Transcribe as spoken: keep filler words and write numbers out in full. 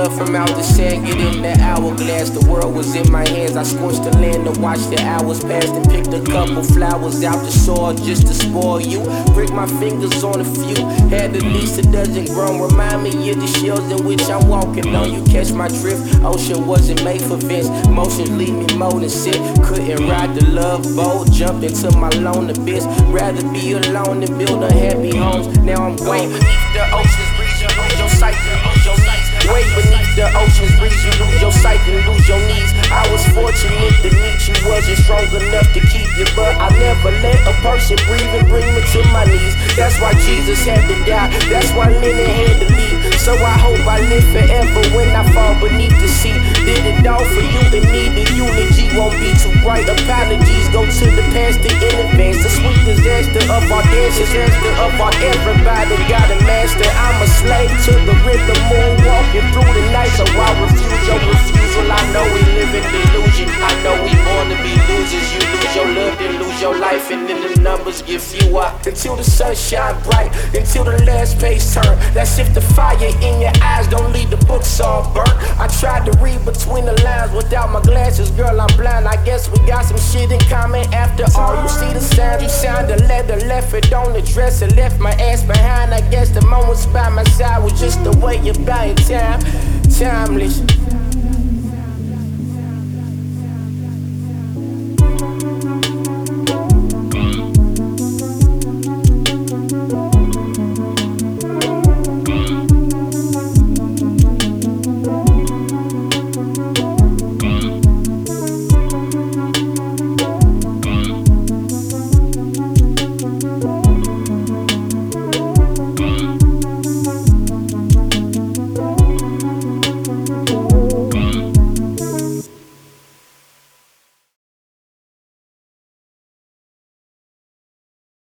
blood from out the sand, get in the hourglass. The world was in my hands, I scorched the land to watch the hours pass. And picked a couple flowers out the soil just to spoil you. Prick my fingers on a few, had at least a dozen grown. Remind me of the shells in which I'm walking on. You catch my drift, ocean wasn't made for vents. Motions leave me more than sick. Couldn't ride the love boat, jump into my lone abyss. Rather be alone than build unhappy homes. Now I'm way beneath the ocean's breeze, you lose your sight, you lose your knees. Way beneath the ocean's breeze, you lose your sight and lose your knees. I was fortunate to meet you, wasn't strong enough to keep you, but I never let a person breathe and bring me to my knees. That's why Jesus had to die, that's why Lennon had to leave. So I hope I live forever when I fall beneath the sea. Did it all for you and me, the eulogy won't be too bright. Apologies go to the pastor in advance. The sweet disaster of our dance, disaster of our everybody got a master. I'm a slave to the rhythm, moon walking through the night. So I refuse your refusal, I know we live in delusion. I know we born to be losers. You lose your love, then lose your life, and then the numbers get fewer. Until the sun shine bright, until the last page turn. That's if the fire in your eyes don't leave the books all burnt. I tried to read between the lines without my glasses, girl, I'm blind. I guess we got some shit in common after all. You see the sound, you signed a letter, left it on the dresser, left my ass behind. I guess the moments by my side was just the way you buy time.